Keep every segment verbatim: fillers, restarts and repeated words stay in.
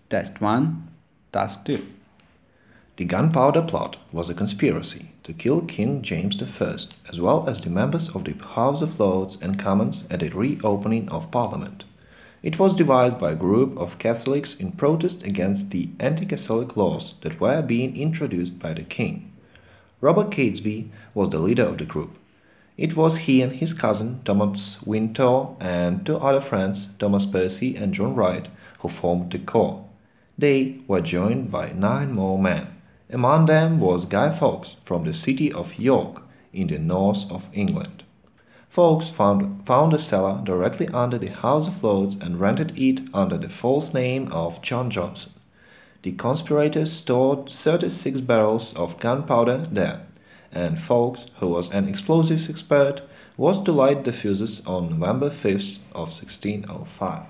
Test one, Task two. The Gunpowder Plot was a conspiracy to kill King James the First, as well as the members of the House of Lords and Commons at the reopening of Parliament. It was devised by a group of Catholics in protest against the anti-Catholic laws that were being introduced by the King. Robert Catesby was the leader of the group. It was he and his cousin Thomas Wintour and two other friends, Thomas Percy and John Wright, who formed the corps. They were joined by nine more men. Among them was Guy Fawkes from the city of York in the north of England. Fawkes found, found a cellar directly under the House of Lords and rented it under the false name of John Johnson. The conspirators stored thirty-six barrels of gunpowder there, and Fawkes, who was an explosives expert, was to light the fuses on November fifth of sixteen oh five.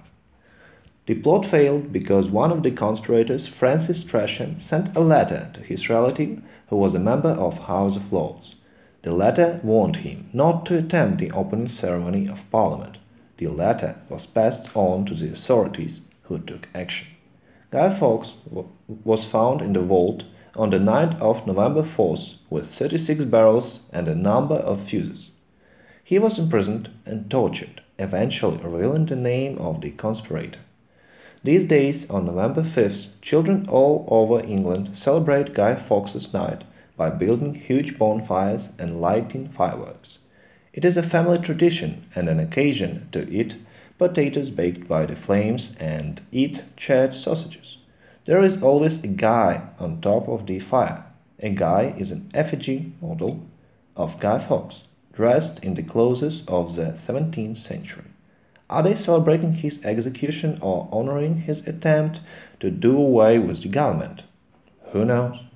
The plot failed because one of the conspirators, Francis Tresham, sent a letter to his relative who was a member of House of Lords. The letter warned him not to attend the opening ceremony of Parliament. The letter was passed on to the authorities, who took action. Guy Fawkes was found in the vault on the night of November fourth with thirty-six barrels and a number of fuses. He was imprisoned and tortured, eventually revealing the name of the conspirator. These days, on November fifth, children all over England celebrate Guy Fawkes' Night by building huge bonfires and lighting fireworks. It is a family tradition and an occasion to eat potatoes baked by the flames and eat charred sausages. There is always a guy on top of the fire. A guy is an effigy model of Guy Fawkes, dressed in the clothes of the seventeenth century. Are they celebrating his execution or honoring his attempt to do away with the government? Who knows?